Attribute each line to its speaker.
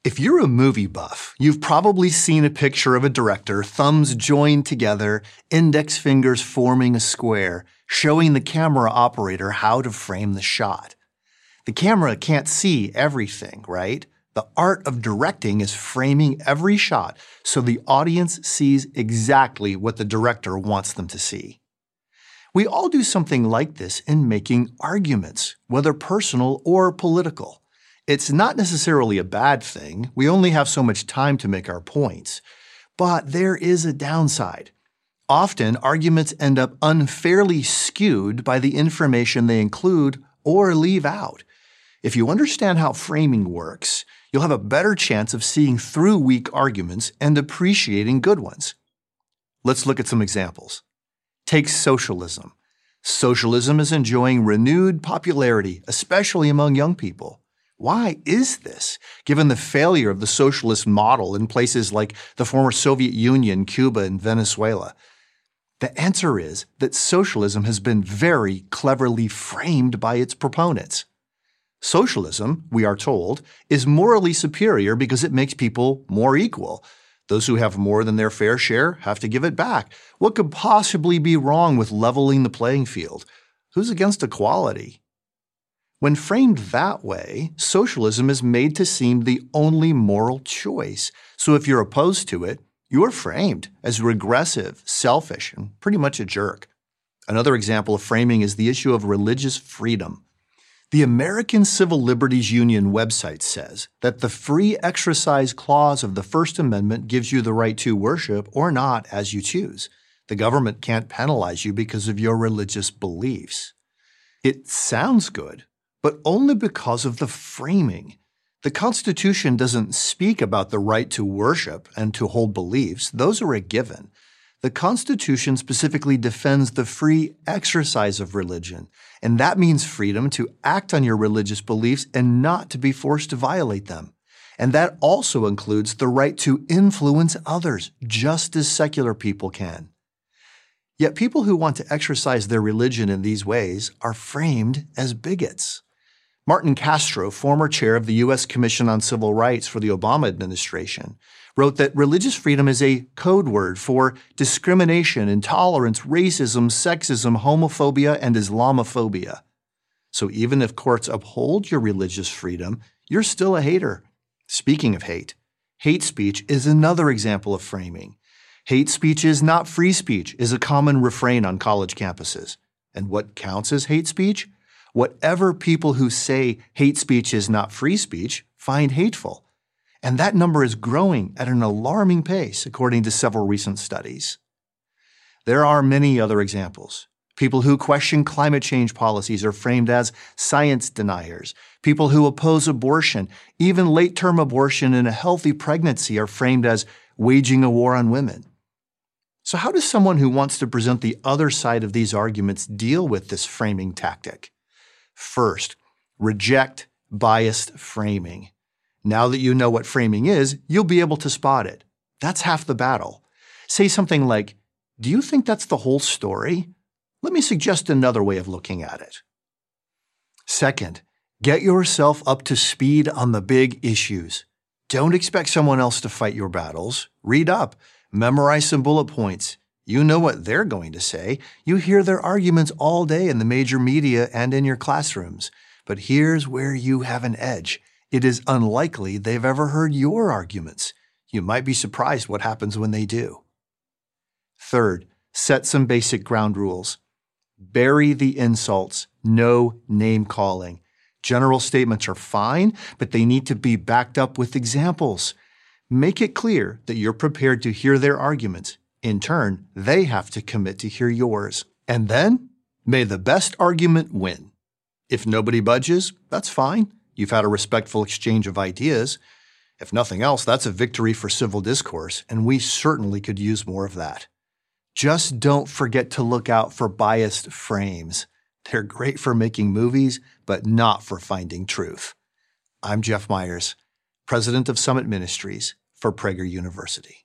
Speaker 1: If you're a movie buff, you've probably seen a picture of a director, thumbs joined together, index fingers forming a square, showing the camera operator how to frame the shot. The camera can't see everything, right? The art of directing is framing every shot so the audience sees exactly what the director wants them to see. We all do something like this in making arguments, whether personal or political. It's not necessarily a bad thing. We only have so much time to make our points. But there is a downside. Often, arguments end up unfairly skewed by the information they include or leave out. If you understand how framing works, you'll have a better chance of seeing through weak arguments and appreciating good ones. Let's look at some examples. Take socialism. Socialism is enjoying renewed popularity, especially among young people. Why is this, given the failure of the socialist model in places like the former Soviet Union, Cuba, and Venezuela? The answer is that socialism has been very cleverly framed by its proponents. Socialism, we are told, is morally superior because it makes people more equal. Those who have more than their fair share have to give it back. What could possibly be wrong with leveling the playing field? Who's against equality? When framed that way, socialism is made to seem the only moral choice. So if you're opposed to it, you're framed as regressive, selfish, and pretty much a jerk. Another example of framing is the issue of religious freedom. The American Civil Liberties Union website says that the free exercise clause of the First Amendment gives you the right to worship or not as you choose. The government can't penalize you because of your religious beliefs. It sounds good, but only because of the framing. The Constitution doesn't speak about the right to worship and to hold beliefs. Those are a given. The Constitution specifically defends the free exercise of religion, and that means freedom to act on your religious beliefs and not to be forced to violate them. And that also includes the right to influence others, just as secular people can. Yet people who want to exercise their religion in these ways are framed as bigots. Martin Castro, former chair of the U.S. Commission on Civil Rights for the Obama administration, wrote that religious freedom is a code word for discrimination, intolerance, racism, sexism, homophobia, and Islamophobia. So even if courts uphold your religious freedom, you're still a hater. Speaking of hate speech is another example of framing. Hate speech is not free speech is a common refrain on college campuses. And what counts as hate speech? Whatever people who say hate speech is not free speech find hateful. And that number is growing at an alarming pace, according to several recent studies. There are many other examples. People who question climate change policies are framed as science deniers. People who oppose abortion, even late-term abortion in a healthy pregnancy, are framed as waging a war on women. So how does someone who wants to present the other side of these arguments deal with this framing tactic? First, reject biased framing. Now that you know what framing is, you'll be able to spot it. That's half the battle. Say something like, "Do you think that's the whole story? Let me suggest another way of looking at it." Second, get yourself up to speed on the big issues. Don't expect someone else to fight your battles. Read up, memorize some bullet points. You know what they're going to say. You hear their arguments all day in the major media and in your classrooms. But here's where you have an edge. It is unlikely they've ever heard your arguments. You might be surprised what happens when they do. Third, set some basic ground rules. Bury the insults. No name-calling. General statements are fine, but they need to be backed up with examples. Make it clear that you're prepared to hear their arguments. In turn, they have to commit to hear yours. And then, may the best argument win. If nobody budges, that's fine. You've had a respectful exchange of ideas. If nothing else, that's a victory for civil discourse, and we certainly could use more of that. Just don't forget to look out for biased frames. They're great for making movies, but not for finding truth. I'm Jeff Myers, president of Summit Ministries for Prager University.